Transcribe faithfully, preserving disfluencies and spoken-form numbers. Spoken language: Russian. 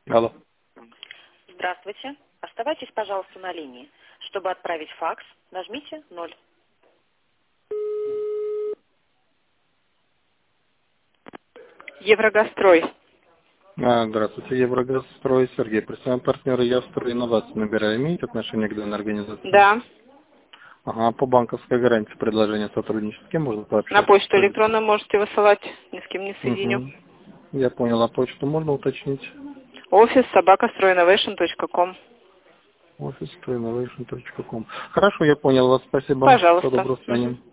Алло. Здравствуйте. Оставайтесь, пожалуйста, на линии. Чтобы отправить факс, нажмите ноль. Еврогазстрой. А, здравствуйте, Еврогазстрой, Сергей, представляем партнера Явстрой Инновации. Набираю, имеете отношение к данной организации? Да. Ага, по банковской гарантии предложение сотрудничества. С кем можно пообщаться? На почту электронную можете высылать. Ни с кем не соединю. Угу. Я понял, а почту можно уточнить? Офис собака стройинновейшн точка ком. офис стройинновейшн точка ком. Хорошо, я понял вас. Спасибо. Всего Пожалуйста. доброго, с вами.